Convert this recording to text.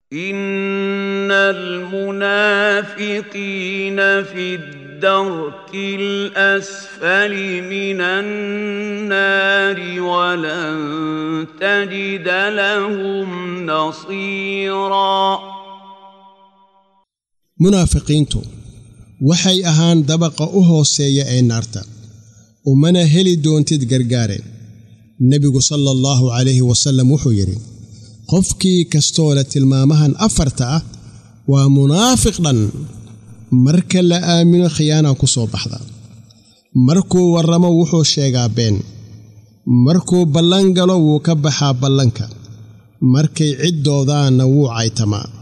إن المنافقين في الدرك الأسفل من النار ولن تجد لهم نصيرا munaafiqiintu waxay ahaan dabaqa u hooseeya ee naarta umana heli doontid gargaareen nebigu sallallahu calayhi wasallam wuxuu yidhi qofkii kastoo la tilmaamahan afarta ah waa munaafiq dhan marka la aamino khiyaana ku soo baxda markuu warramo wuxuu sheegaa been markuu ballan galo wuu ka baxaa ballanka markay ciddoodaana wuu caytamaa